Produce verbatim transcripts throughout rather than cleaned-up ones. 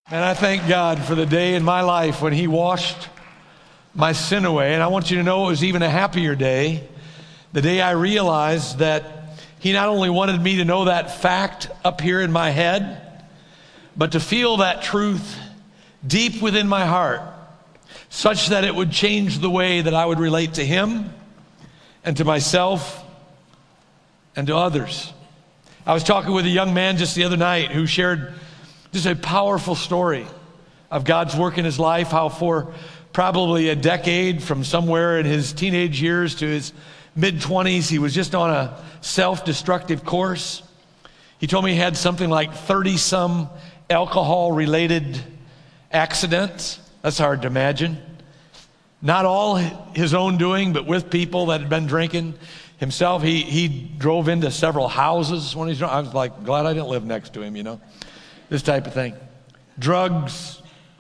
And I thank God for the day in my life when He washed my sin away. And I want you to know it was even a happier day, the day I realized that He not only wanted me to know that fact up here in my head, but to feel that truth deep within my heart, such that it would change the way that I would relate to Him and to myself and to others. I was talking with a young man just the other night who shared just a powerful story of God's work in his life, how for probably a decade, from somewhere in his teenage years to his mid-twenties, he was just on a self-destructive course. He told me he had something like thirty-some alcohol-related accidents. That's hard to imagine. Not all his own doing, but with people that had been drinking. Himself, he he drove into several houses when he's drunk. I was like, glad I didn't live next to him, you know. This type of thing. Drugs.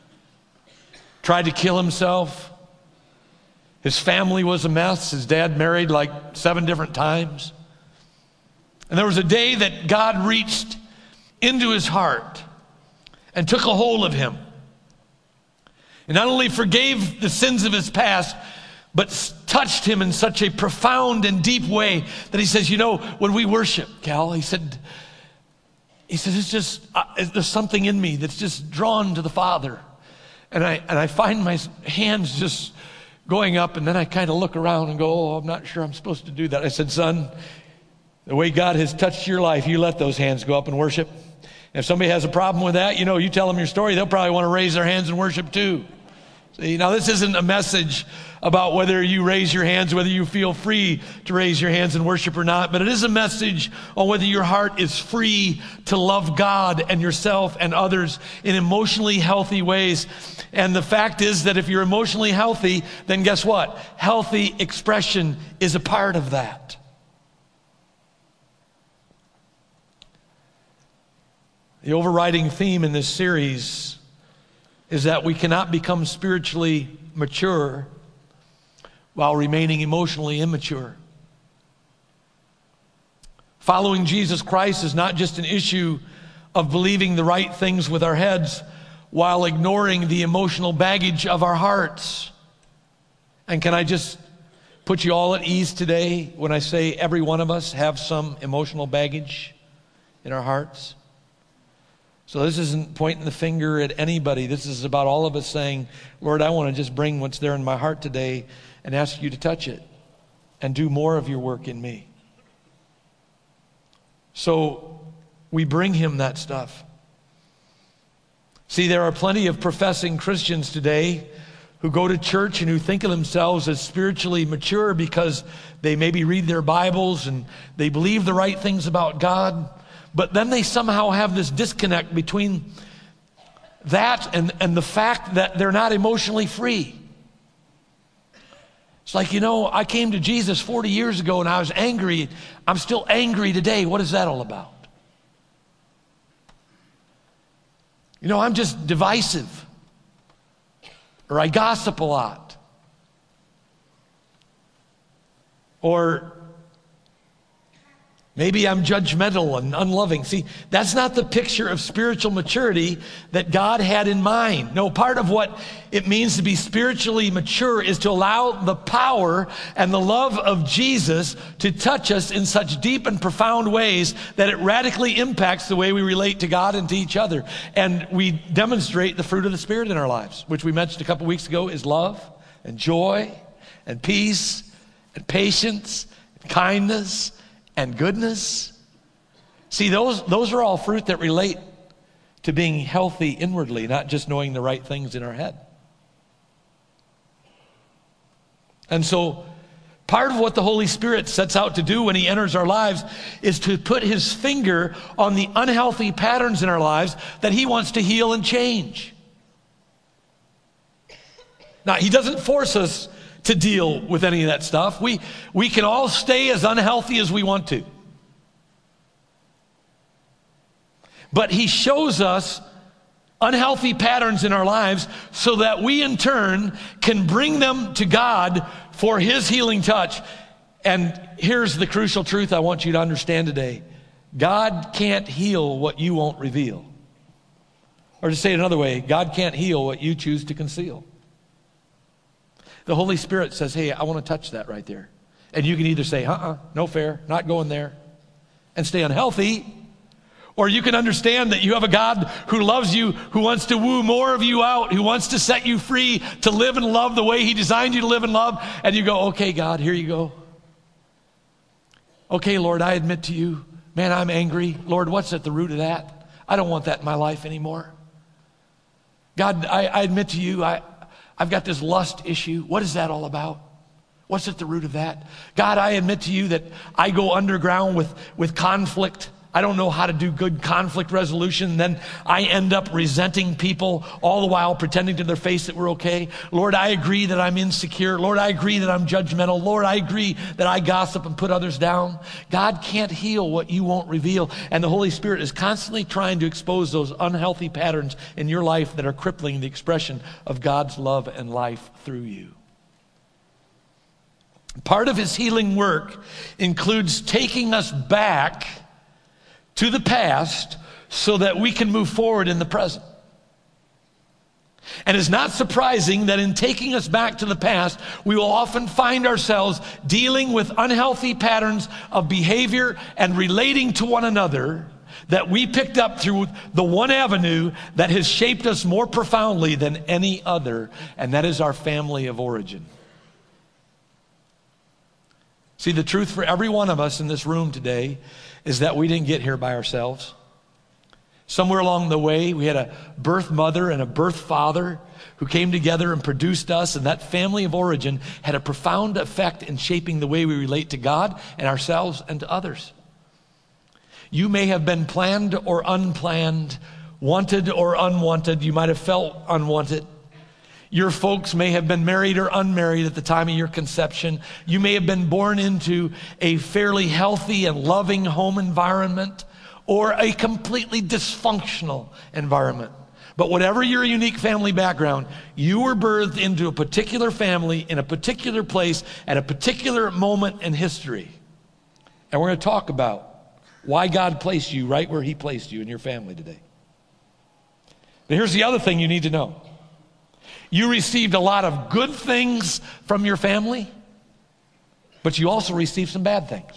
Tried to kill himself. His family was a mess. His dad married like seven different times. And there was a day that God reached into his heart and took a hold of him. And not only forgave the sins of his past, but touched him in such a profound and deep way that he says, you know, when we worship, Cal, he said, he says, it's just, uh, there's something in me that's just drawn to the Father. And I and I find my hands just going up, and then I kind of look around and go, oh, I'm not sure I'm supposed to do that. I said, son, the way God has touched your life, you let those hands go up and worship. And if somebody has a problem with that, you know, you tell them your story, they'll probably want to raise their hands and worship too. See, now this isn't a message about whether you raise your hands, whether you feel free to raise your hands and worship or not, but it is a message on whether your heart is free to love God and yourself and others in emotionally healthy ways. And the fact is that if you're emotionally healthy, then guess what? Healthy expression is a part of that. The overriding theme in this series is that we cannot become spiritually mature while remaining emotionally immature. Following Jesus Christ is not just an issue of believing the right things with our heads while ignoring the emotional baggage of our hearts. And can I just put you all at ease today when I say every one of us have some emotional baggage in our hearts? So this isn't pointing the finger at anybody. This is about all of us saying, Lord, I want to just bring what's there in my heart today and ask you to touch it and do more of your work in me. So we bring him that stuff. See, there are plenty of professing Christians today who go to church and who think of themselves as spiritually mature because they maybe read their Bibles and they believe the right things about God. But then they somehow have this disconnect between that and, and the fact that they're not emotionally free. It's like, you know, I came to Jesus forty years ago and I was angry. I'm still angry today. What is that all about? You know, I'm just divisive. Or I gossip a lot. Or maybe I'm judgmental and unloving. See, that's not the picture of spiritual maturity that God had in mind. No, part of what it means to be spiritually mature is to allow the power and the love of Jesus to touch us in such deep and profound ways that it radically impacts the way we relate to God and to each other. And we demonstrate the fruit of the Spirit in our lives, which we mentioned a couple weeks ago is love and joy and peace and patience and kindness and goodness. See, those, those are all fruit that relate to being healthy inwardly, not just knowing the right things in our head. And so part of what the Holy Spirit sets out to do when he enters our lives is to put his finger on the unhealthy patterns in our lives that he wants to heal and change. Now, he doesn't force us to deal with any of that stuff. We, we can all stay as unhealthy as we want to. But he shows us unhealthy patterns in our lives so that we in turn can bring them to God for his healing touch. And here's the crucial truth I want you to understand today. God can't heal what you won't reveal. Or to say it another way, God can't heal what you choose to conceal. The Holy Spirit says, hey, I want to touch that right there. And you can either say, uh-uh, no fair, not going there, and stay unhealthy. Or you can understand that you have a God who loves you, who wants to woo more of you out, who wants to set you free to live and love the way he designed you to live and love. And you go, okay, God, here you go. Okay, Lord, I admit to you, man, I'm angry. Lord, what's at the root of that? I don't want that in my life anymore. God, I, I admit to you, I, I've got this lust issue. What is that all about? What's at the root of that? God, I admit to you that I go underground with, with conflict. I don't know how to do good conflict resolution. Then I end up resenting people, all the while pretending to their face that we're okay. Lord, I agree that I'm insecure. Lord, I agree that I'm judgmental. Lord, I agree that I gossip and put others down. God can't heal what you won't reveal. And the Holy Spirit is constantly trying to expose those unhealthy patterns in your life that are crippling the expression of God's love and life through you. Part of his healing work includes taking us back to the past so that we can move forward in the present. And it's not surprising that in taking us back to the past, we will often find ourselves dealing with unhealthy patterns of behavior and relating to one another that we picked up through the one avenue that has shaped us more profoundly than any other, and that is our family of origin. See, the truth for every one of us in this room today is that we didn't get here by ourselves. Somewhere along the way, we had a birth mother and a birth father who came together and produced us, and that family of origin had a profound effect in shaping the way we relate to God and ourselves and to others. You may have been planned or unplanned, wanted or unwanted. You might have felt unwanted. Your folks may have been married or unmarried at the time of your conception. You may have been born into a fairly healthy and loving home environment or a completely dysfunctional environment. But whatever your unique family background, you were birthed into a particular family in a particular place at a particular moment in history. And we're going to talk about why God placed you right where he placed you in your family today. But here's the other thing you need to know. You received a lot of good things from your family, but you also received some bad things.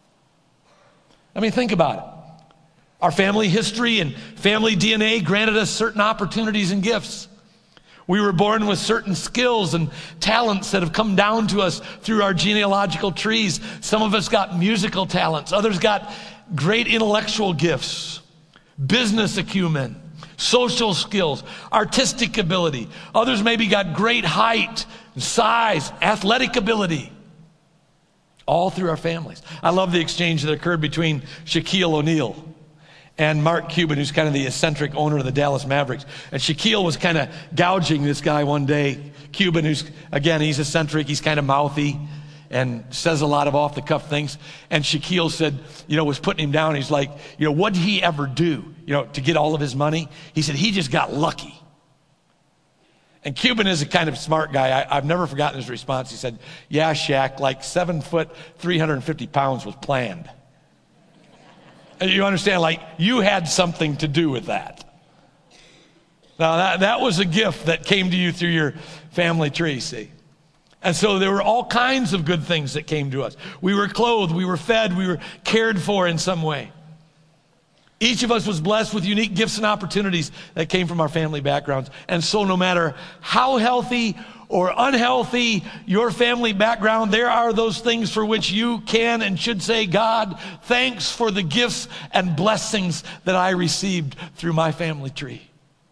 I mean, think about it. Our family history and family D N A granted us certain opportunities and gifts. We were born with certain skills and talents that have come down to us through our genealogical trees. Some of us got musical talents. Others got great intellectual gifts, business acumen, social skills, artistic ability. Others maybe got great height, size, athletic ability. All through our families. I love the exchange that occurred between Shaquille O'Neal and Mark Cuban, who's kind of the eccentric owner of the Dallas Mavericks. And Shaquille was kind of gouging this guy one day. Cuban, who's, again, he's eccentric, he's kind of mouthy and says a lot of off-the-cuff things. And Shaquille said, you know, was putting him down. He's like, you know, what did he ever do, you know, to get all of his money? He said, he just got lucky. And Cuban is a kind of smart guy. I, I've never forgotten his response. He said, yeah, Shaq, like seven foot, three hundred fifty pounds was planned. And you understand, like, you had something to do with that. Now, that, that was a gift that came to you through your family tree, see? And so there were all kinds of good things that came to us. We were clothed, we were fed, we were cared for in some way. Each of us was blessed with unique gifts and opportunities that came from our family backgrounds. And so no matter how healthy or unhealthy your family background, there are those things for which you can and should say, God, thanks for the gifts and blessings that I received through my family tree.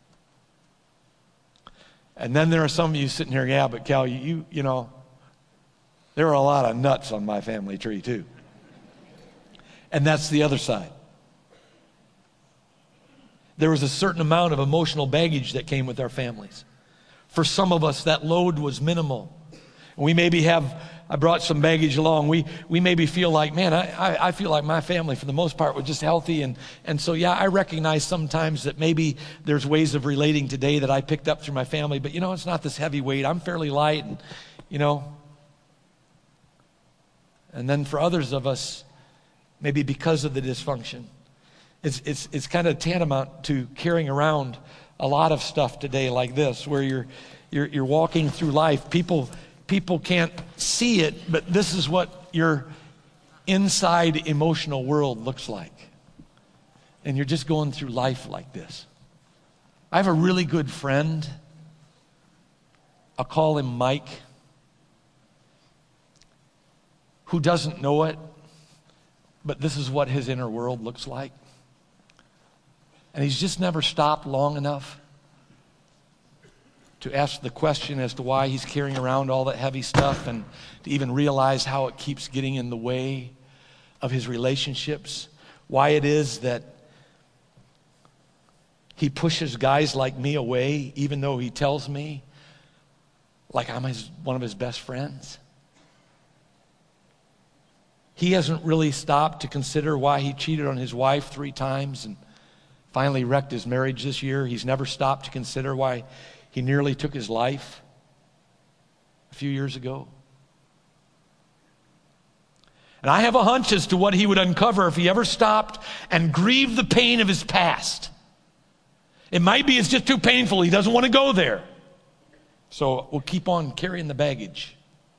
And then there are some of you sitting here, yeah, but Cal, you, you, you know, there are a lot of nuts on my family tree too. And that's the other side. There was a certain amount of emotional baggage that came with our families. For some of us, that load was minimal. We maybe have, I brought some baggage along. We we maybe feel like, man, I, I, I feel like my family, for the most part, was just healthy. And, and so, yeah, I recognize sometimes that maybe there's ways of relating today that I picked up through my family. But, you know, it's not this heavy weight. I'm fairly light, and, you know. And then for others of us, maybe because of the dysfunction, It's, it's, it's kind of tantamount to carrying around a lot of stuff today like this, where you're you're, you're walking through life. People people can't see it, but this is what your inside emotional world looks like. And you're just going through life like this. I have a really good friend. I'll call him Mike, who doesn't know it, but this is what his inner world looks like. And he's just never stopped long enough to ask the question as to why he's carrying around all that heavy stuff, and to even realize how it keeps getting in the way of his relationships, why it is that he pushes guys like me away, even though he tells me like I'm his, one of his best friends. He hasn't really stopped to consider why he cheated on his wife three times and finally wrecked his marriage this year. He's never stopped to consider why he nearly took his life a few years ago. And I have a hunch as to what he would uncover if he ever stopped and grieved the pain of his past. It might be it's just too painful. He doesn't want to go there. So we'll keep on carrying the baggage.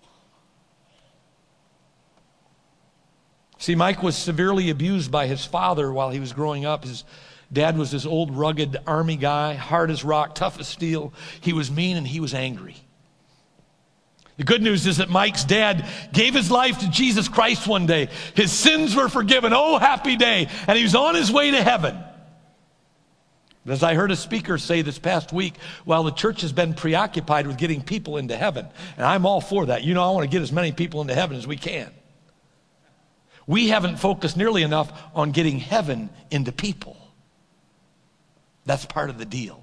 See, Mike was severely abused by his father while he was growing up. His dad was this old, rugged army guy, hard as rock, tough as steel. He was mean and he was angry. The good news is that Mike's dad gave his life to Jesus Christ one day. His sins were forgiven. Oh, happy day. And he was on his way to heaven. But as I heard a speaker say this past week, while the church has been preoccupied with getting people into heaven, and I'm all for that. You know, I want to get as many people into heaven as we can. We haven't focused nearly enough on getting heaven into people. That's part of the deal.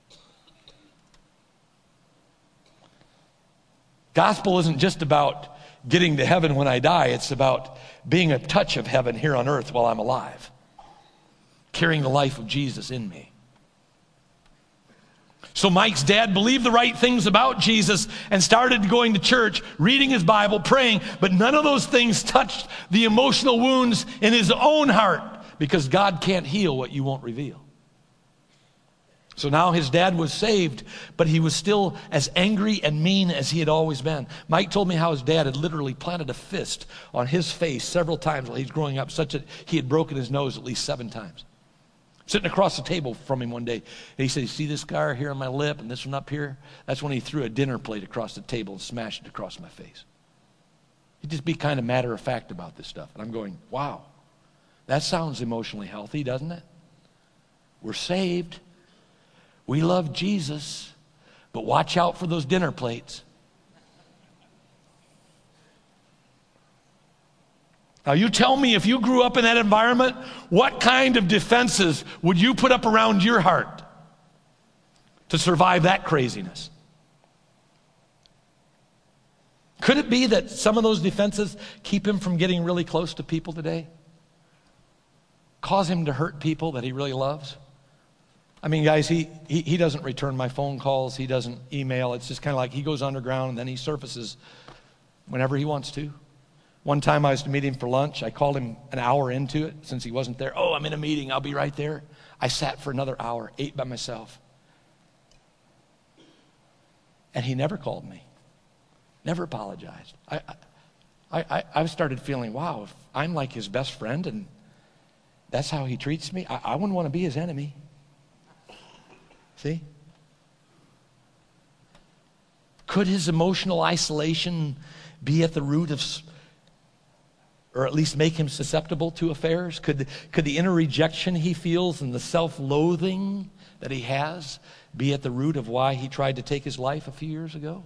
Gospel isn't just about getting to heaven when I die. It's about being a touch of heaven here on earth while I'm alive, carrying the life of Jesus in me. So Mike's dad believed the right things about Jesus and started going to church, reading his Bible, praying, but none of those things touched the emotional wounds in his own heart, because God can't heal what you won't reveal. So now his dad was saved, but he was still as angry and mean as he had always been. Mike told me how his dad had literally planted a fist on his face several times while he was growing up, such that he had broken his nose at least seven times. Sitting across the table from him one day, and he said, "You see this scar here on my lip and this one up here?" That's when he threw a dinner plate across the table and smashed it across my face. He'd just be kind of matter of fact about this stuff. And I'm going, wow, that sounds emotionally healthy, doesn't it? We're saved. We love Jesus, but watch out for those dinner plates. Now you tell me, if you grew up in that environment, what kind of defenses would you put up around your heart to survive that craziness? Could it be that some of those defenses keep him from getting really close to people today? Cause him to hurt people that he really loves? I mean, guys, he, he, he doesn't return my phone calls. He doesn't email. It's just kind of like he goes underground and then he surfaces whenever he wants to. One time I was to meet him for lunch. I called him an hour into it since he wasn't there. "Oh, I'm in a meeting. I'll be right there." I sat for another hour, ate by myself. And he never called me, never apologized. I, I, I, I started feeling, wow, if I'm like his best friend and that's how he treats me, I, I wouldn't want to be his enemy. See? Could his emotional isolation be at the root of, or at least make him susceptible to affairs? Could, could the inner rejection he feels and the self-loathing that he has be at the root of why he tried to take his life a few years ago?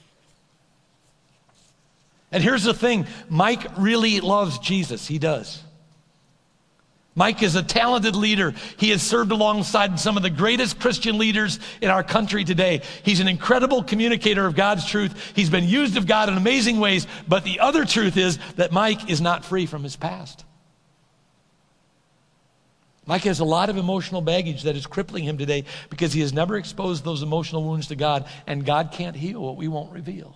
And here's the thing, Mike really loves Jesus. He does. Mike is a talented leader. He has served alongside some of the greatest Christian leaders in our country today. He's an incredible communicator of God's truth. He's been used of God in amazing ways. But the other truth is that Mike is not free from his past. Mike has a lot of emotional baggage that is crippling him today because he has never exposed those emotional wounds to God, and God can't heal what we won't reveal.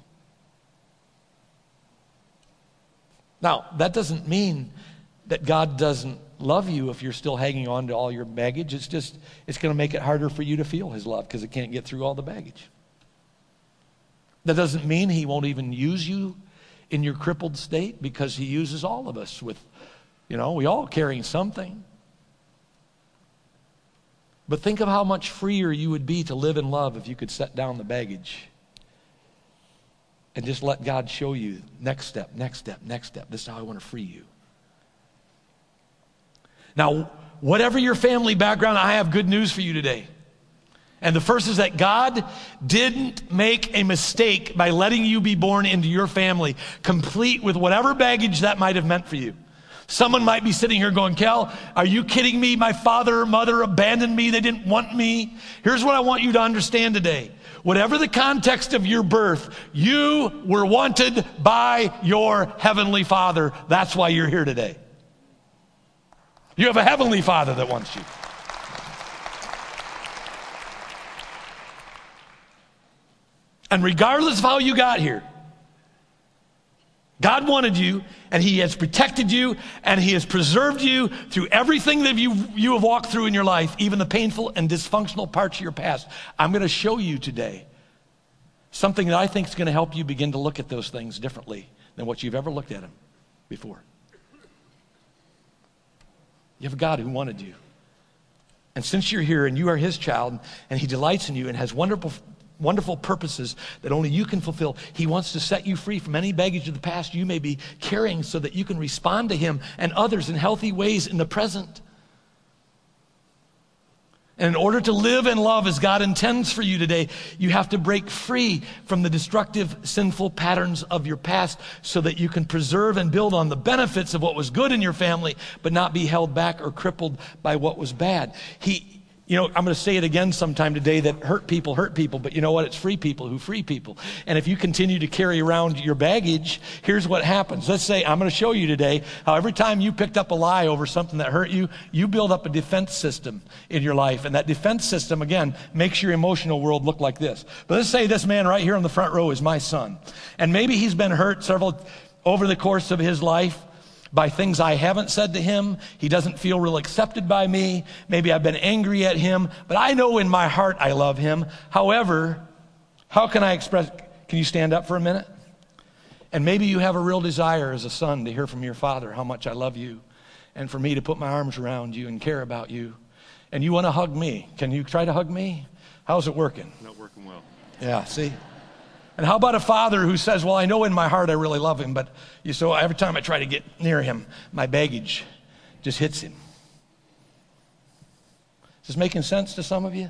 Now, that doesn't mean that God doesn't love you if you're still hanging on to all your baggage. It's just, it's going to make it harder for you to feel his love because it can't get through all the baggage. That doesn't mean he won't even use you in your crippled state, because he uses all of us with, you know, we all carrying something. But think of how much freer you would be to live in love if you could set down the baggage and just let God show you next step, next step, next step. This is how I want to free you. Now, whatever your family background, I have good news for you today. And the first is that God didn't make a mistake by letting you be born into your family, complete with whatever baggage that might have meant for you. Someone might be sitting here going, Cal, are you kidding me? My father or mother abandoned me. They didn't want me. Here's what I want you to understand today. Whatever the context of your birth, you were wanted by your heavenly Father. That's why you're here today. You have a heavenly Father that wants you. And regardless of how you got here, God wanted you, and he has protected you, and he has preserved you through everything that you, you have walked through in your life, even the painful and dysfunctional parts of your past. I'm going to show you today something that I think is going to help you begin to look at those things differently than what you've ever looked at them before. You have a God who wanted you. And since you're here and you are his child, and he delights in you and has wonderful wonderful purposes that only you can fulfill, he wants to set you free from any baggage of the past you may be carrying so that you can respond to him and others in healthy ways in the present. And in order to live and love as God intends for you today, you have to break free from the destructive, sinful patterns of your past so that you can preserve and build on the benefits of what was good in your family, but not be held back or crippled by what was bad. He You know, I'm going to say it again sometime today that hurt people hurt people, but you know what? It's free people who free people. And if you continue to carry around your baggage, here's what happens. Let's say, I'm going to show you today how every time you picked up a lie over something that hurt you, you build up a defense system in your life. And that defense system, again, makes your emotional world look like this. But let's say this man right here on the front row is my son. And maybe he's been hurt several, over the course of his life, by things I haven't said to him. He doesn't feel real accepted by me. Maybe I've been angry at him, but I know in my heart I love him. However, how can I express, can you stand up for a minute? And maybe you have a real desire as a son to hear from your father how much I love you, and for me to put my arms around you and care about you. And you want to hug me. Can you try to hug me? How's it working? Not working well. Yeah, see? And how about a father who says, well, I know in my heart I really love him, but you so every time I try to get near him, my baggage just hits him. Is this making sense to some of you?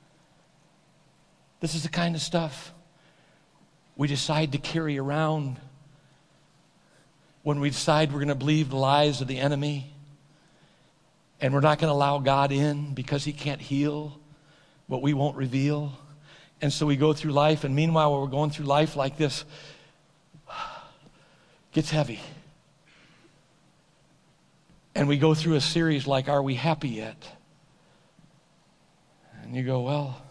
This is the kind of stuff we decide to carry around when we decide we're going to believe the lies of the enemy, and we're not going to allow God in because he can't heal what we won't reveal. And so we go through life, and meanwhile, while we're going through life like this, it gets heavy. And we go through a series like, Are We Happy Yet? And you go, well,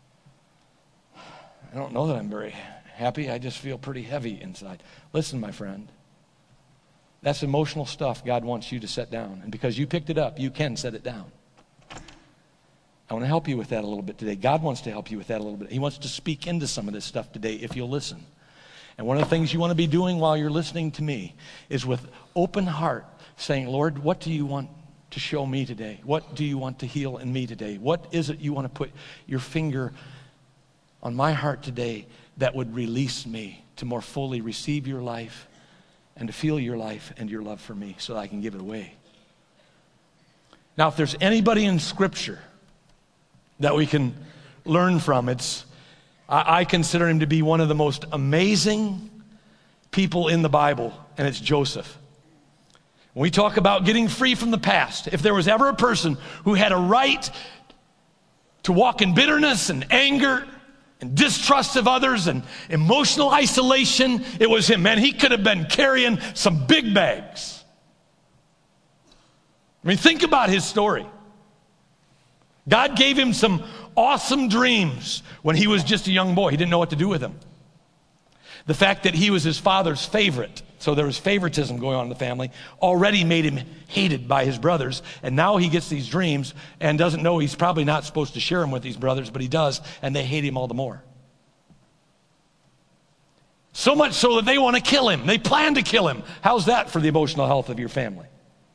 I don't know that I'm very happy. I just feel pretty heavy inside. Listen, my friend, that's emotional stuff God wants you to set down. And because you picked it up, you can set it down. I want to help you with that a little bit today. God wants to help you with that a little bit. He wants to speak into some of this stuff today if you'll listen. And one of the things you want to be doing while you're listening to me is with open heart saying, Lord, what do you want to show me today? What do you want to heal in me today? What is it you want to put your finger on my heart today that would release me to more fully receive your life and to feel your life and your love for me so that I can give it away? Now, if there's anybody in Scripture that we can learn from, it's I, I consider him to be one of the most amazing people in the Bible, and it's Joseph. When we talk about getting free from the past, if there was ever a person who had a right to walk in bitterness and anger and distrust of others and emotional isolation, it was him. Man, he could have been carrying some big bags. I mean, think about his story. God gave him some awesome dreams when he was just a young boy. He didn't know what to do with them. The fact that he was his father's favorite So there was favoritism going on in the family, already made him hated by his brothers. And now he gets these dreams and doesn't know he's probably not supposed to share them with these brothers, but he does, and they hate him all the more. So much so that they want to kill him. They plan to kill him. How's that for the emotional health of your family?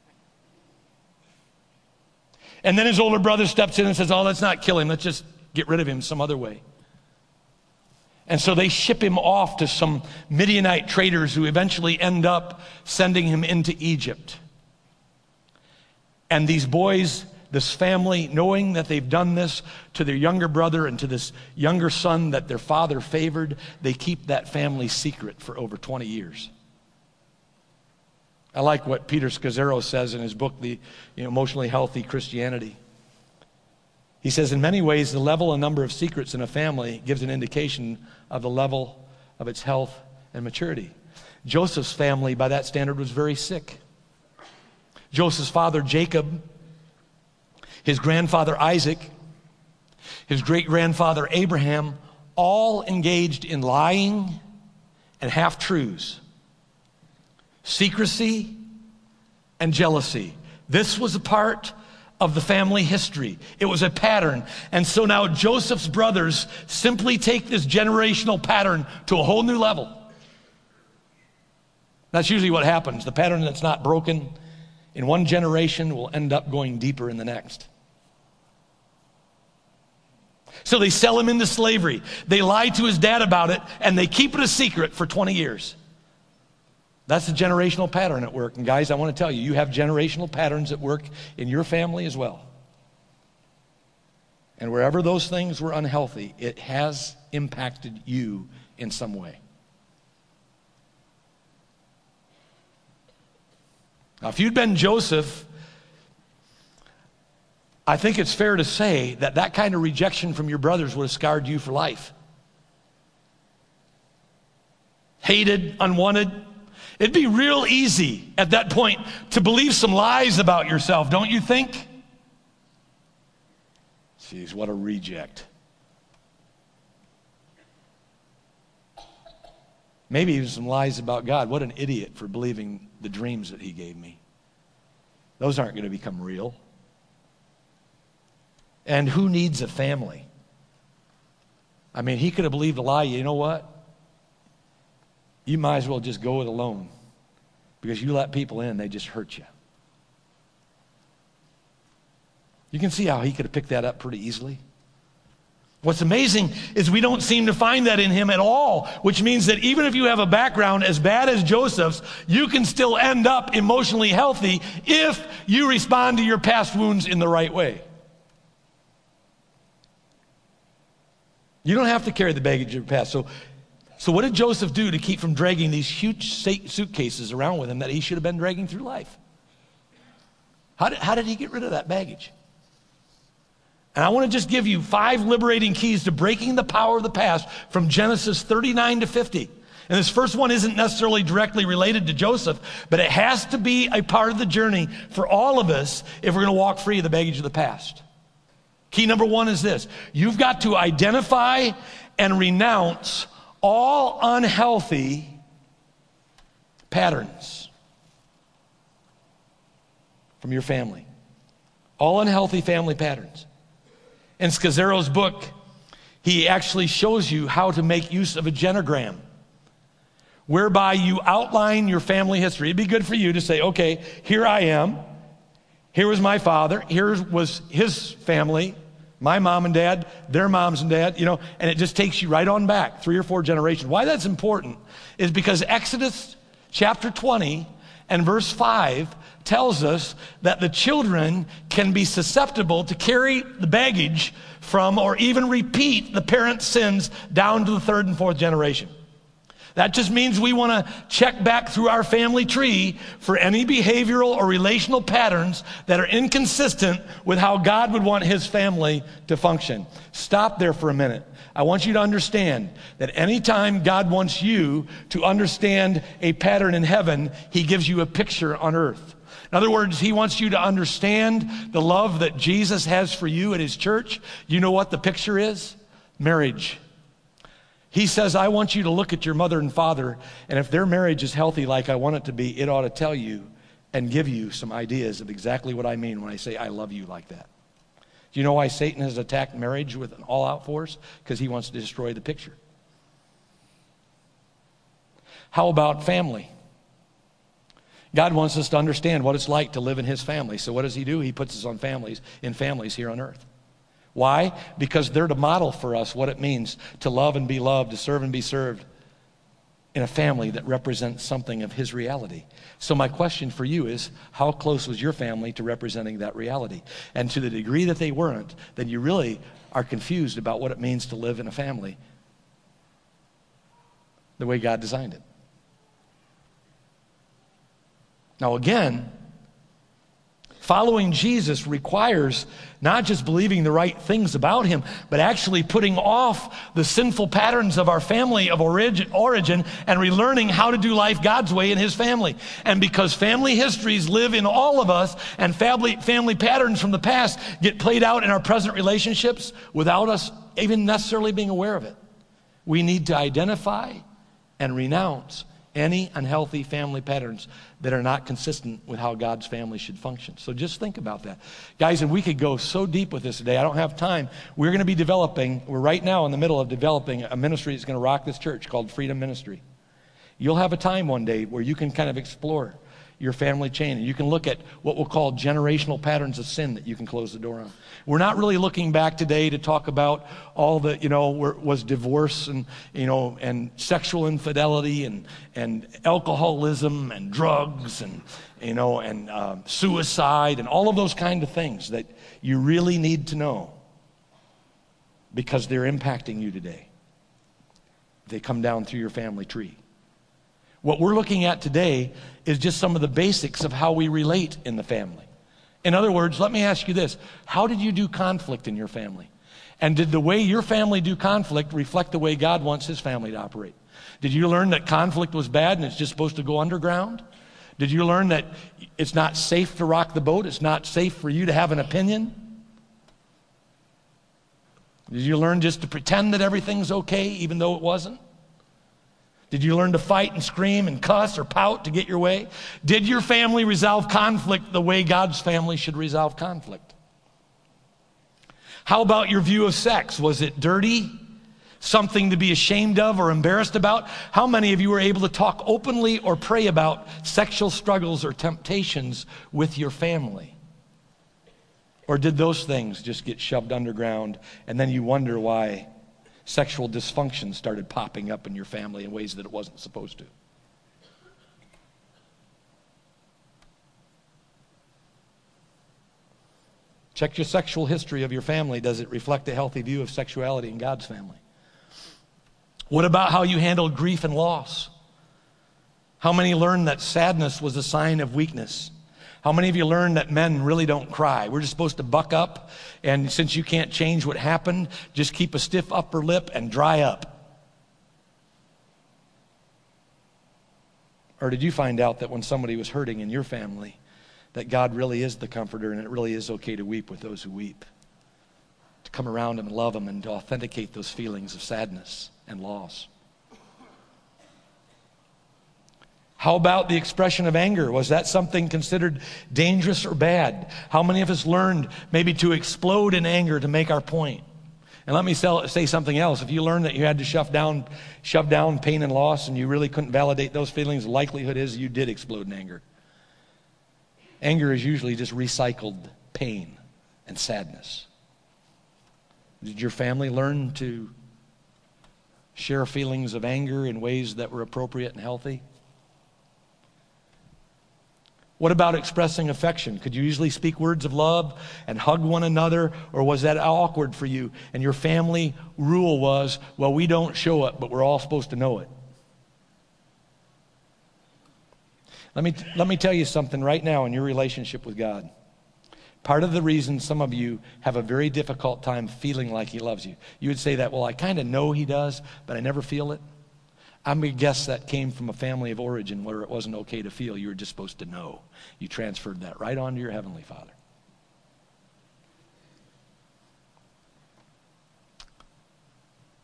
And then his older brother steps in and says, oh, let's not kill him. Let's just get rid of him some other way. And so they ship him off to some Midianite traders who eventually end up sending him into Egypt. And these boys, this family, knowing that they've done this to their younger brother and to this younger son that their father favored, they keep that family secret for over twenty years. I like what Peter Scazzero says in his book, The you know, Emotionally Healthy Christianity. He says, in many ways, the level and number of secrets in a family gives an indication of the level of its health and maturity. Joseph's family, by that standard, was very sick. Joseph's father, Jacob, his grandfather, Isaac, his great-grandfather, Abraham, all engaged in lying and half-truths, secrecy and jealousy. This was a part of the family history. It was a pattern. And so now Joseph's brothers simply take this generational pattern to a whole new level. That's usually what happens. The pattern that's not broken in one generation will end up going deeper in the next. So they sell him into slavery. They lie to his dad about it, and they keep it a secret for twenty years. That's a generational pattern at work. And guys, I want to tell you, you have generational patterns at work in your family as well. And wherever those things were unhealthy, it has impacted you in some way. Now, if you'd been Joseph, I think it's fair to say that that kind of rejection from your brothers would have scarred you for life. Hated, unwanted. It'd be real easy at that point to believe some lies about yourself, don't you think? Jeez, what a reject. Maybe even some lies about God. What an idiot for believing the dreams that he gave me. Those aren't going to become real. And who needs a family? I mean, he could have believed a lie. You know what? You might as well just go it alone, because you let people in, they just hurt you. You can see how he could have picked that up pretty easily. What's amazing is we don't seem to find that in him at all, which means that even if you have a background as bad as Joseph's, you can still end up emotionally healthy if you respond to your past wounds in the right way. You don't have to carry the baggage of your past. So So what did Joseph do to keep from dragging these huge suitcases around with him that he should have been dragging through life? How did, how did he get rid of that baggage? And I want to just give you five liberating keys to breaking the power of the past from Genesis thirty-nine to fifty. And this first one isn't necessarily directly related to Joseph, but it has to be a part of the journey for all of us if we're going to walk free of the baggage of the past. Key number one is this. You've got to identify and renounce all unhealthy patterns from your family. All unhealthy family patterns. In Scazzero's book, he actually shows you how to make use of a genogram, whereby you outline your family history. It'd be good for you to say, okay, here I am. Here was my father. Here was his family. My mom and dad, their moms and dad, you know, and it just takes you right on back, three or four generations. Why that's important is because Exodus chapter twenty and verse five tells us that the children can be susceptible to carry the baggage from or even repeat the parents' sins down to the third and fourth generation. That just means we want to check back through our family tree for any behavioral or relational patterns that are inconsistent with how God would want his family to function. Stop there for a minute. I want you to understand that anytime God wants you to understand a pattern in heaven, he gives you a picture on earth. In other words, he wants you to understand the love that Jesus has for you at his church. You know what the picture is? Marriage. He says, I want you to look at your mother and father, and if their marriage is healthy like I want it to be, it ought to tell you and give you some ideas of exactly what I mean when I say I love you like that. Do you know why Satan has attacked marriage with an all-out force? Because he wants to destroy the picture. How about family? God wants us to understand what it's like to live in his family. So what does he do? He puts us on families, in families here on earth. Why? Because they're to model for us what it means to love and be loved, to serve and be served in a family that represents something of his reality. So my question for you is, how close was your family to representing that reality? And to the degree that they weren't, then you really are confused about what it means to live in a family the way God designed it. Now again, following Jesus requires not just believing the right things about him, but actually putting off the sinful patterns of our family of origin, origin and relearning how to do life God's way in his family. And because family histories live in all of us and family, family patterns from the past get played out in our present relationships without us even necessarily being aware of it, we need to identify and renounce any unhealthy family patterns that are not consistent with how God's family should function. So just think about that. Guys, and we could go so deep with this today. I don't have time. We're going to be developing, we're right now in the middle of developing a ministry that's going to rock this church called Freedom Ministry. You'll have a time one day where you can kind of explore your family chain, and you can look at what we'll call generational patterns of sin that you can close the door on. We're not really looking back today to talk about all the, you know, where, was divorce and, you know, and sexual infidelity and, and alcoholism and drugs and, you know, and um, suicide and all of those kind of things that you really need to know because they're impacting you today. They come down through your family tree. What we're looking at today is just some of the basics of how we relate in the family. In other words, let me ask you this. How did you do conflict in your family? And did the way your family do conflict reflect the way God wants his family to operate? Did you learn that conflict was bad and it's just supposed to go underground? Did you learn that it's not safe to rock the boat? It's not safe for you to have an opinion? Did you learn just to pretend that everything's okay even though it wasn't? Did you learn to fight and scream and cuss or pout to get your way? Did your family resolve conflict the way God's family should resolve conflict? How about your view of sex? Was it dirty? Something to be ashamed of or embarrassed about? How many of you were able to talk openly or pray about sexual struggles or temptations with your family? Or did those things just get shoved underground and then you wonder why sexual dysfunction started popping up in your family in ways that it wasn't supposed to? Check your sexual history of your family. Does it reflect a healthy view of sexuality in God's family? What about how you handled grief and loss? How many learned that sadness was a sign of weakness? How many of you learned that men really don't cry? We're just supposed to buck up, and since you can't change what happened, just keep a stiff upper lip and dry up. Or did you find out that when somebody was hurting in your family, that God really is the comforter and it really is okay to weep with those who weep? To come around them and love them and to authenticate those feelings of sadness and loss. How about the expression of anger? Was that something considered dangerous or bad? How many of us learned maybe to explode in anger to make our point? And let me say something else. If you learned that you had to shove down, shove down pain and loss and you really couldn't validate those feelings, the likelihood is you did explode in anger. Anger is usually just recycled pain and sadness. Did your family learn to share feelings of anger in ways that were appropriate and healthy? What about expressing affection? Could you usually speak words of love and hug one another, or was that awkward for you? And your family rule was, well, we don't show it, but we're all supposed to know it. Let me, let me tell you something right now in your relationship with God. Part of the reason some of you have a very difficult time feeling like he loves you, you would say that, well, I kind of know he does, but I never feel it. I'm going to guess that came from a family of origin where it wasn't okay to feel. You were just supposed to know. You transferred that right on to your Heavenly Father.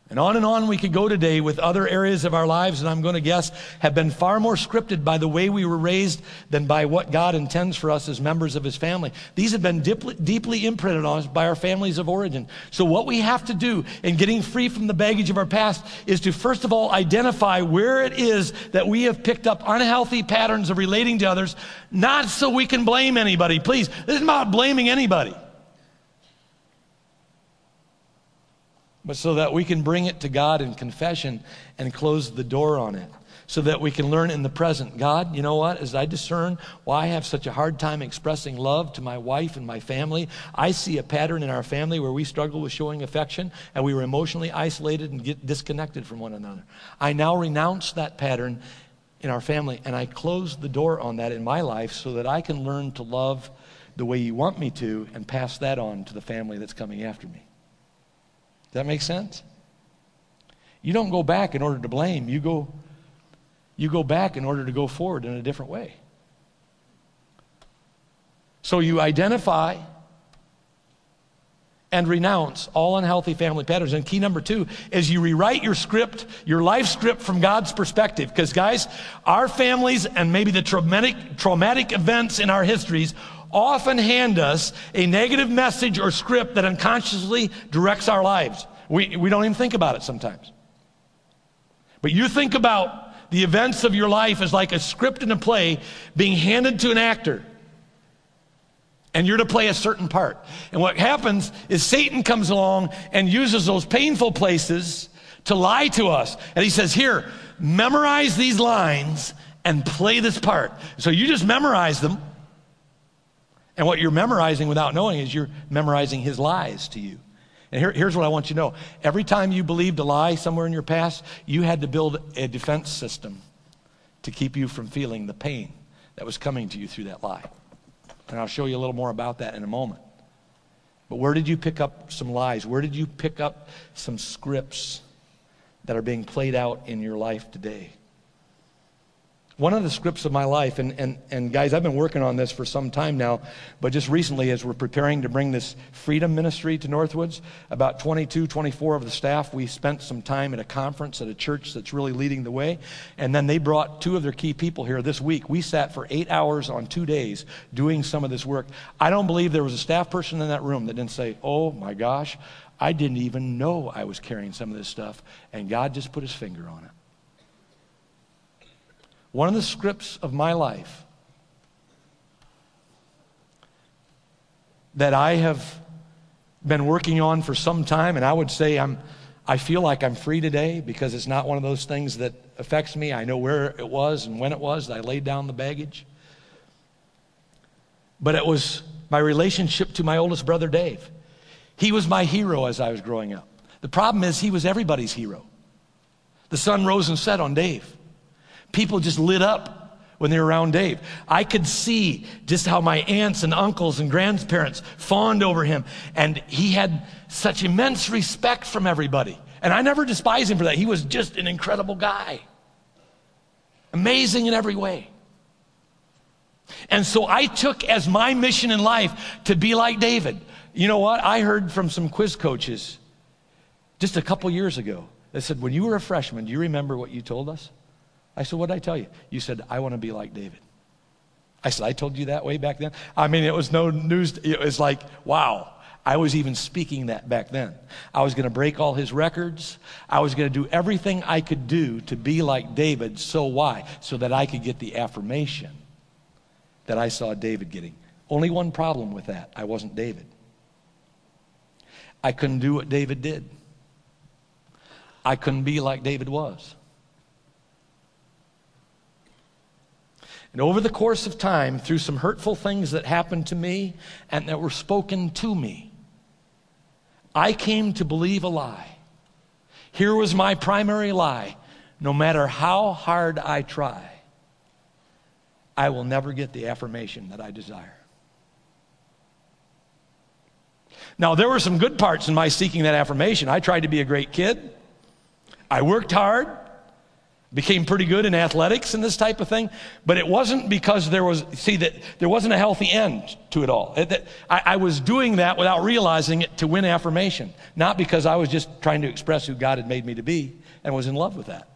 And on and on we could go today with other areas of our lives, and I'm going to guess have been far more scripted by the way we were raised than by what God intends for us as members of his family. These have been deeply, deeply imprinted on us by our families of origin. So what we have to do in getting free from the baggage of our past is to first of all identify where it is that we have picked up unhealthy patterns of relating to others, not so we can blame anybody. Please, this is not blaming anybody. But so that we can bring it to God in confession and close the door on it. So that we can learn in the present, God, you know what? As I discern why I have such a hard time expressing love to my wife and my family, I see a pattern in our family where we struggle with showing affection and we were emotionally isolated and get disconnected from one another. I now renounce that pattern in our family and I close the door on that in my life so that I can learn to love the way you want me to and pass that on to the family that's coming after me. Does that make sense? You don't go back in order to blame. You go, you go back in order to go forward in a different way. So you identify and renounce all unhealthy family patterns. And key number two is you rewrite your script, your life script from God's perspective. Because guys, our families and maybe the traumatic, traumatic events in our histories often hand us a negative message or script that unconsciously directs our lives. We, we don't even think about it sometimes. But you think about the events of your life as like a script in a play being handed to an actor. And you're to play a certain part. And what happens is Satan comes along and uses those painful places to lie to us. And he says, here, memorize these lines and play this part. So you just memorize them. And what you're memorizing without knowing is you're memorizing his lies to you. And here, here's what I want you to know. Every time you believed a lie somewhere in your past, you had to build a defense system to keep you from feeling the pain that was coming to you through that lie. And I'll show you a little more about that in a moment. But where did you pick up some lies? Where did you pick up some scripts that are being played out in your life today? One of the scripts of my life, and, and, and guys, I've been working on this for some time now, but just recently as we're preparing to bring this freedom ministry to Northwoods, about twenty-two, twenty-four of the staff, we spent some time at a conference at a church that's really leading the way, and then they brought two of their key people here this week. We sat for eight hours on two days doing some of this work. I don't believe there was a staff person in that room that didn't say, oh my gosh, I didn't even know I was carrying some of this stuff, and God just put his finger on it. One of the scripts of my life that I have been working on for some time, and I would say I'm, I feel like I'm free today because it's not one of those things that affects me. I know where it was and when it was that I laid down the baggage. But it was my relationship to my oldest brother, Dave. He was my hero as I was growing up. The problem is he was everybody's hero. The sun rose and set on Dave. People just lit up when they were around Dave. I could see just how my aunts and uncles and grandparents fawned over him. And he had such immense respect from everybody. And I never despised him for that. He was just an incredible guy. Amazing in every way. And so I took as my mission in life to be like David. You know what? I heard from some quiz coaches just a couple years ago. They said, when you were a freshman, do you remember what you told us? I said, what did I tell you? You said, I want to be like David. I said, I told you that way back then? I mean, it was no news. It was like, wow. I was even speaking that back then. I was going to break all his records. I was going to do everything I could do to be like David. So why? So that I could get the affirmation that I saw David getting. Only one problem with that. I wasn't David. I couldn't do what David did. I couldn't be like David was. And over the course of time, through some hurtful things that happened to me and that were spoken to me, I came to believe a lie. Here was my primary lie. No matter how hard I try, I will never get the affirmation that I desire. Now, there were some good parts in my seeking that affirmation. I tried to be a great kid. I worked hard. Became pretty good in athletics and this type of thing, but it wasn't because there was, see, that there wasn't a healthy end to it all. It, that, I, I was doing that without realizing it to win affirmation, not because I was just trying to express who God had made me to be and was in love with that.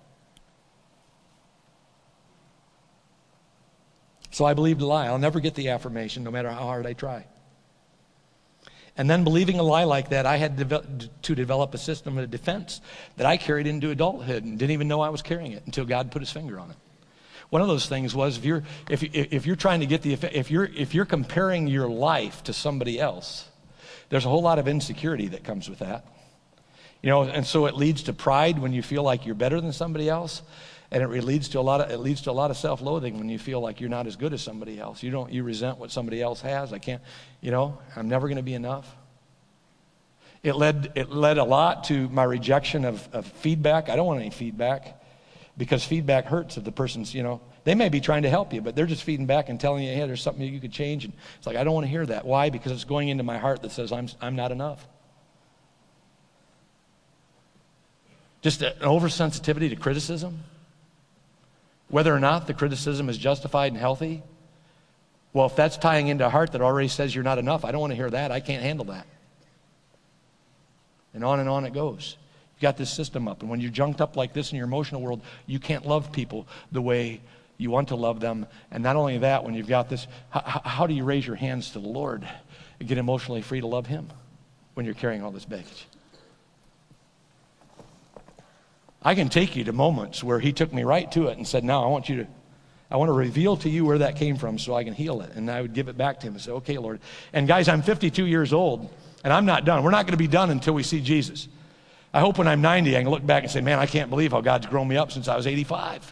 So I believed a lie. I'll never get the affirmation no matter how hard I try. And then believing a lie like that, I had to develop a system of defense that I carried into adulthood and didn't even know I was carrying it until God put his finger on it. One of those things was if you're if if you're trying to get the if you're if you're comparing your life to somebody else, there's a whole lot of insecurity that comes with that. You know, and so it leads to pride when you feel like you're better than somebody else. And it leads to a lot of it leads to a lot of self-loathing when you feel like you're not as good as somebody else. You don't you resent what somebody else has. I can't, you know, I'm never going to be enough. It led it led a lot to my rejection of, of feedback. I don't want any feedback because feedback hurts if the person's, you know, they may be trying to help you, but they're just feeding back and telling you, hey, there's something you could change. And it's like, I don't want to hear that. Why? Because it's going into my heart that says I'm I'm not enough. Just an oversensitivity to criticism. Whether or not the criticism is justified and healthy, well, if that's tying into a heart that already says you're not enough, I don't want to hear that. I can't handle that. And on and on it goes. You got this system up, and when you're junked up like this in your emotional world, you can't love people the way you want to love them. And not only that, when you've got this, how, how do you raise your hands to the Lord and get emotionally free to love him when you're carrying all this baggage? I can take you to moments where he took me right to it and said, now I want you to, I want to reveal to you where that came from so I can heal it. And I would give it back to him and say, okay, Lord. And guys, I'm fifty-two years old, and I'm not done. We're not going to be done until we see Jesus. I hope when I'm ninety, I can look back and say, man, I can't believe how God's grown me up since I was eighty-five.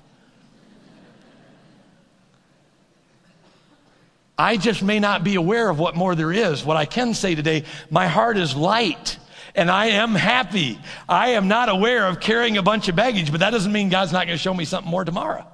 I just may not be aware of what more there is. What I can say today, my heart is light. And I am happy. I am not aware of carrying a bunch of baggage, but that doesn't mean God's not going to show me something more tomorrow.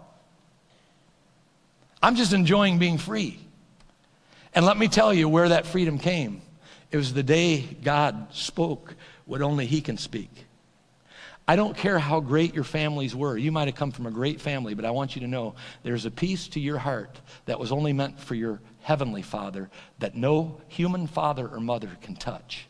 I'm just enjoying being free. And let me tell you where that freedom came. It was the day God spoke what only he can speak. I don't care how great your families were. You might have come from a great family, but I want you to know there's a peace to your heart that was only meant for your heavenly Father that no human father or mother can touch.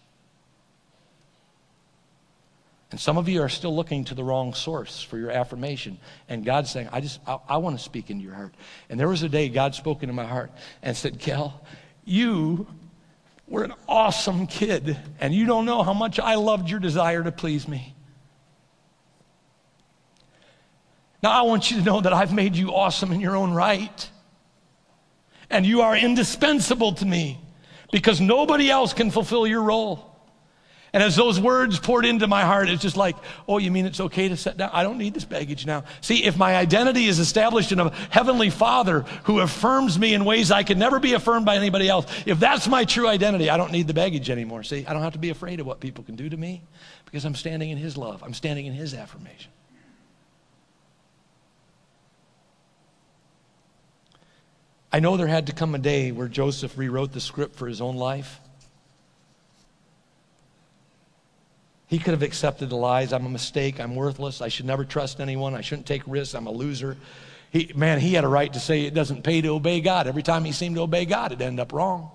And some of you are still looking to the wrong source for your affirmation. And God's saying, I just, I, I want to speak into your heart. And there was a day God spoke into my heart and said, Kel, you were an awesome kid. And you don't know how much I loved your desire to please me. Now I want you to know that I've made you awesome in your own right. And you are indispensable to me because nobody else can fulfill your role. And as those words poured into my heart, it's just like, oh, you mean it's okay to set down? I don't need this baggage now. See, if my identity is established in a heavenly Father who affirms me in ways I could never be affirmed by anybody else, if that's my true identity, I don't need the baggage anymore. See, I don't have to be afraid of what people can do to me because I'm standing in his love. I'm standing in his affirmation. I know there had to come a day where Joseph rewrote the script for his own life. He could have accepted the lies. I'm a mistake. I'm worthless. I should never trust anyone. I shouldn't take risks. I'm a loser. He, man, he had a right to say it doesn't pay to obey God. Every time he seemed to obey God, it ended up wrong.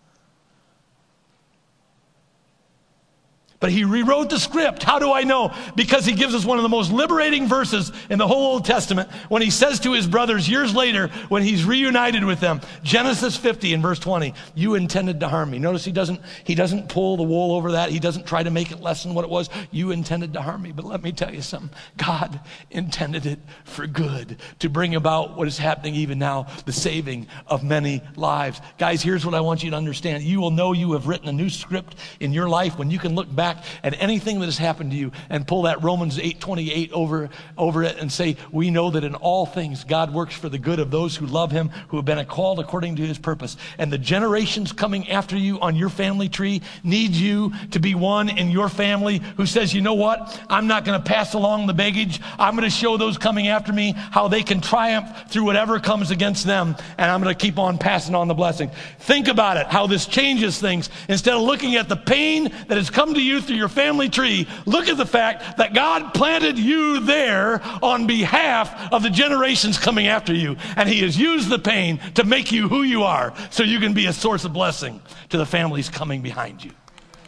But he rewrote the script. How do I know? Because he gives us one of the most liberating verses in the whole Old Testament when he says to his brothers years later when he's reunited with them, Genesis fifty in verse twenty, you intended to harm me. Notice he doesn't, he doesn't pull the wool over that. He doesn't try to make it less than what it was. You intended to harm me. But let me tell you something. God intended it for good to bring about what is happening even now, the saving of many lives. Guys, here's what I want you to understand. You will know you have written a new script in your life when you can look back at anything that has happened to you and pull that Romans eight twenty-eight over, over it and say, we know that in all things God works for the good of those who love him, who have been called according to his purpose. And the generations coming after you on your family tree need you to be one in your family who says, you know what? I'm not going to pass along the baggage. I'm going to show those coming after me how they can triumph through whatever comes against them. And I'm going to keep on passing on the blessing. Think about it, how this changes things. Instead of looking at the pain that has come to you you through your family tree, look at the fact that God planted you there on behalf of the generations coming after you. And he has used the pain to make you who you are so you can be a source of blessing to the families coming behind you.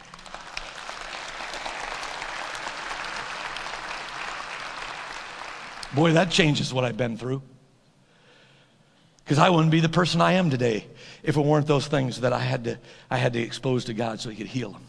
Boy, that changes what I've been through. Because I wouldn't be the person I am today if it weren't those things that I had to I had to expose to God so he could heal them.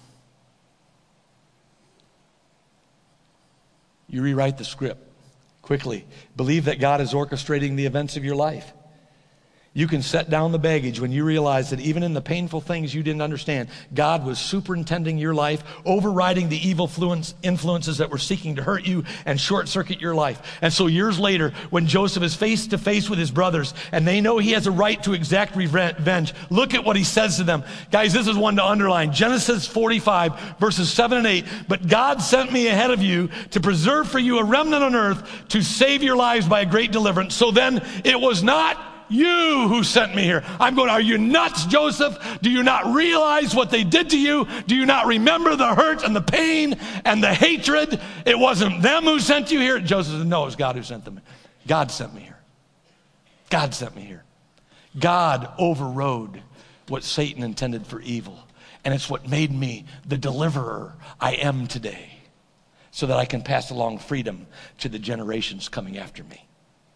You rewrite the script quickly. Believe that God is orchestrating the events of your life. You can set down the baggage when you realize that even in the painful things you didn't understand, God was superintending your life, overriding the evil influences that were seeking to hurt you and short-circuit your life. And so years later, when Joseph is face to face with his brothers and they know he has a right to exact revenge, look at what he says to them. Guys, this is one to underline. Genesis forty-five, verses seven and eight. But God sent me ahead of you to preserve for you a remnant on earth to save your lives by a great deliverance. So then it was not you who sent me here. I'm going, are you nuts, Joseph? Do you not realize what they did to you? Do you not remember the hurt and the pain and the hatred? It wasn't them who sent you here. Joseph said, no, it was God who sent them. God sent me here. God sent me here. God overrode what Satan intended for evil. And it's what made me the deliverer I am today, so that I can pass along freedom to the generations coming after me.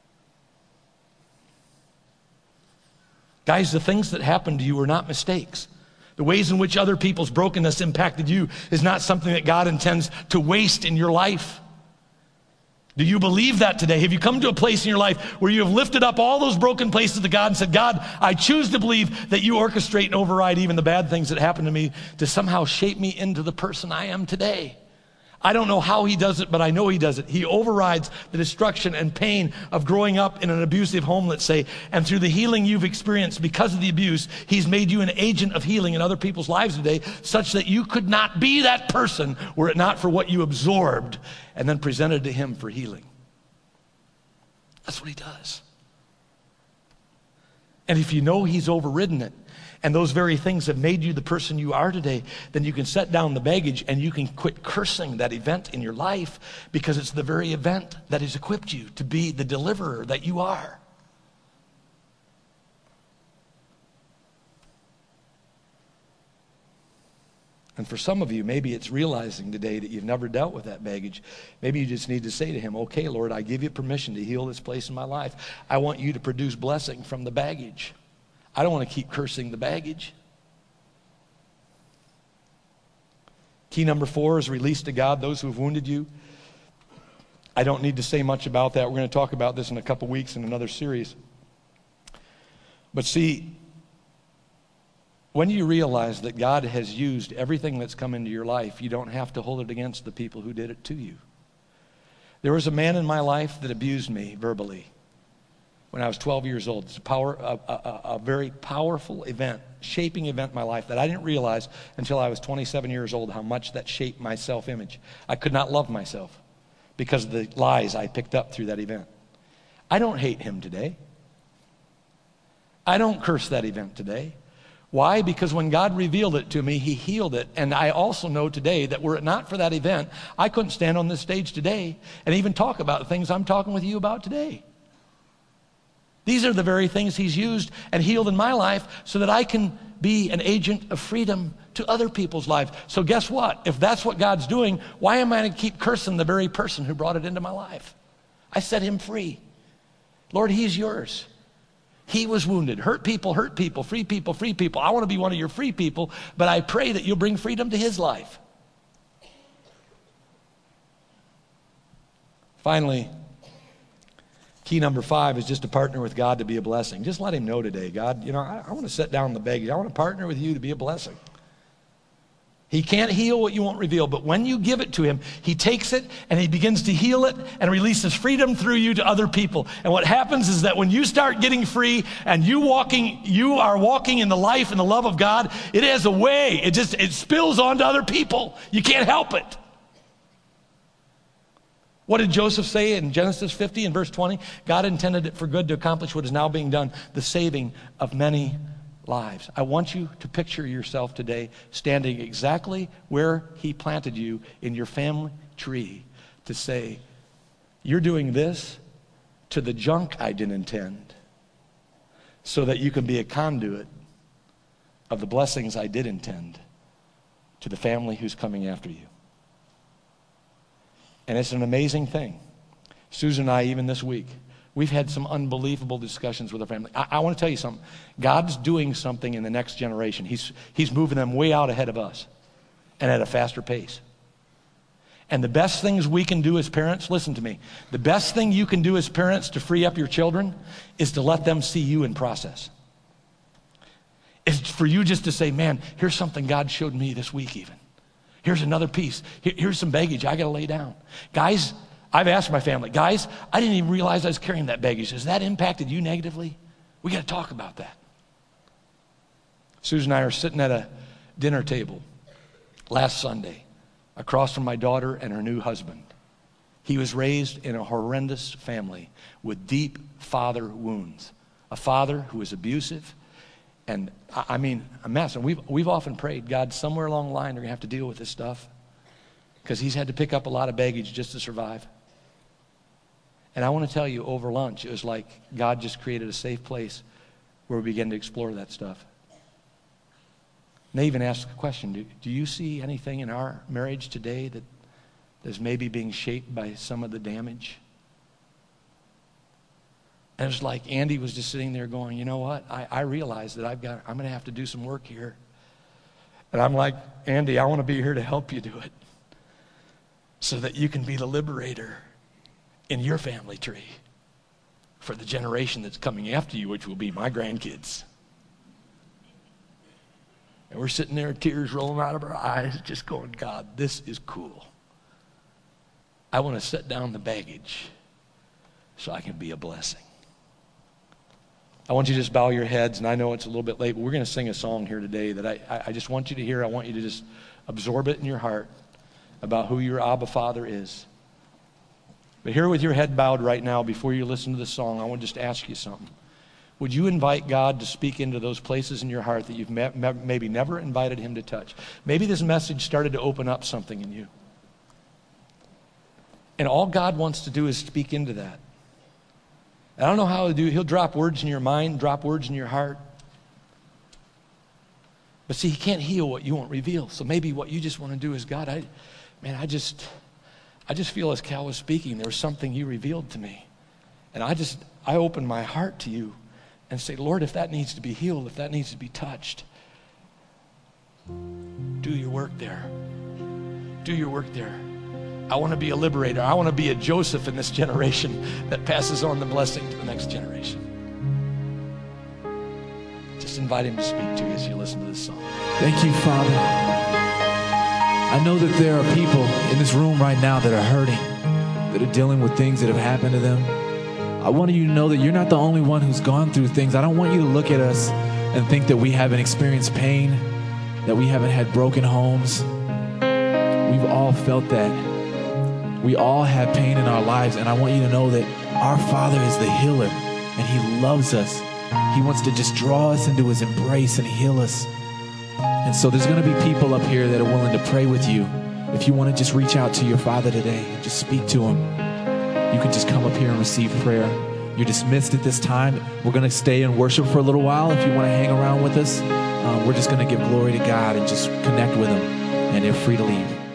Guys, the things that happened to you were not mistakes. The ways in which other people's brokenness impacted you is not something that God intends to waste in your life. Do you believe that today? Have you come to a place in your life where you have lifted up all those broken places to God and said, God, I choose to believe that you orchestrate and override even the bad things that happened to me to somehow shape me into the person I am today? I don't know how he does it, but I know he does it. He overrides the destruction and pain of growing up in an abusive home, let's say, and through the healing you've experienced because of the abuse, he's made you an agent of healing in other people's lives today, such that you could not be that person were it not for what you absorbed and then presented to him for healing. That's what he does. And if you know he's overridden it, and those very things have made you the person you are today, then you can set down the baggage and you can quit cursing that event in your life, because it's the very event that has equipped you to be the deliverer that you are. And for some of you, maybe it's realizing today that you've never dealt with that baggage. Maybe you just need to say to him, okay, Lord, I give you permission to heal this place in my life. I want you to produce blessing from the baggage. I don't want to keep cursing the baggage. Key number four is release to God those who have wounded you. I don't need to say much about that. We're going to talk about this in a couple weeks in another series. But see, when you realize that God has used everything that's come into your life, you don't have to hold it against the people who did it to you. There was a man in my life that abused me verbally when I was twelve years old. It's a, power, a, a, a very powerful event, shaping event in my life that I didn't realize until I was twenty-seven years old how much that shaped my self-image. I could not love myself because of the lies I picked up through that event. I don't hate him today. I don't curse that event today. Why? Because when God revealed it to me, he healed it. And I also know today that were it not for that event, I couldn't stand on this stage today and even talk about the things I'm talking with you about today. These are the very things he's used and healed in my life so that I can be an agent of freedom to other people's lives. So guess what? If that's what God's doing, why am I going to keep cursing the very person who brought it into my life? I set him free. Lord, he's yours. He was wounded. Hurt people, hurt people. Free people, free people. I want to be one of your free people, but I pray that you'll bring freedom to his life. Finally, key number five is just to partner with God to be a blessing. Just let him know today, God, you know, I, I want to set down the baggage. I want to partner with you to be a blessing. He can't heal what you won't reveal, but when you give it to him, he takes it and he begins to heal it and releases freedom through you to other people. And what happens is that when you start getting free and you walking, you are walking in the life and the love of God, it has a way. It just, it spills onto other people. You can't help it. What did Joseph say in Genesis fifty and verse twenty? God intended it for good to accomplish what is now being done, the saving of many lives. I want you to picture yourself today standing exactly where he planted you in your family tree to say, you're doing this to the junk I didn't intend so that you can be a conduit of the blessings I did intend to the family who's coming after you. And it's an amazing thing. Susan and I, even this week, we've had some unbelievable discussions with our family. I, I want to tell you something. God's doing something in the next generation. He's, he's moving them way out ahead of us and at a faster pace. And the best things we can do as parents, listen to me, the best thing you can do as parents to free up your children is to let them see you in process. It's for you just to say, man, here's something God showed me this week even. Here's another piece. Here, here's some baggage I got to lay down. Guys, I've asked my family, guys, I didn't even realize I was carrying that baggage. Has that impacted you negatively? We got to talk about that. Susan and I are sitting at a dinner table last Sunday across from my daughter and her new husband. He was raised in a horrendous family with deep father wounds. A father who was abusive. And I, I mean, a mess. And we've, we've often prayed, God, somewhere along the line, they're going to have to deal with this stuff. Because he's had to pick up a lot of baggage just to survive. And I want to tell you, over lunch, it was like God just created a safe place where we began to explore that stuff. And they even asked the question, do, do you see anything in our marriage today that is maybe being shaped by some of the damage? And it was like Andy was just sitting there going, you know what? I, I realize that I've got, I'm going to have to do some work here. And I'm like, Andy, I want to be here to help you do it so that you can be the liberator in your family tree for the generation that's coming after you, which will be my grandkids. And we're sitting there, tears rolling out of our eyes, just going, God, this is cool. I want to set down the baggage so I can be a blessing. I want you to just bow your heads, and I know it's a little bit late, but we're going to sing a song here today that I, I just want you to hear. I want you to just absorb it in your heart about who your Abba Father is. But here with your head bowed right now, before you listen to the song, I want to just ask you something. Would you invite God to speak into those places in your heart that you've me- me- maybe never invited him to touch? Maybe this message started to open up something in you. And all God wants to do is speak into that. I don't know how to do it. He'll drop words in your mind, drop words in your heart. But see, he can't heal what you won't reveal. So maybe what you just want to do is, God, I, man, I just, I just feel as Cal was speaking, there was something you revealed to me. And I just, I open my heart to you and say, Lord, if that needs to be healed, if that needs to be touched, do your work there. Do your work there. I want to be a liberator. I want to be a Joseph in this generation that passes on the blessing to the next generation. Just invite him to speak to you as you listen to this song. Thank you, Father. I know that there are people in this room right now that are hurting, that are dealing with things that have happened to them. I want you to know that you're not the only one who's gone through things. I don't want you to look at us and think that we haven't experienced pain, that we haven't had broken homes. We've all felt that. We all have pain in our lives, and I want you to know that our Father is the healer, and he loves us. He wants to just draw us into his embrace and heal us. And so there's going to be people up here that are willing to pray with you. If you want to just reach out to your Father today and just speak to him, you can just come up here and receive prayer. You're dismissed at this time. We're going to stay and worship for a little while. If you want to hang around with us, um, we're just going to give glory to God and just connect with him, and you're free to leave.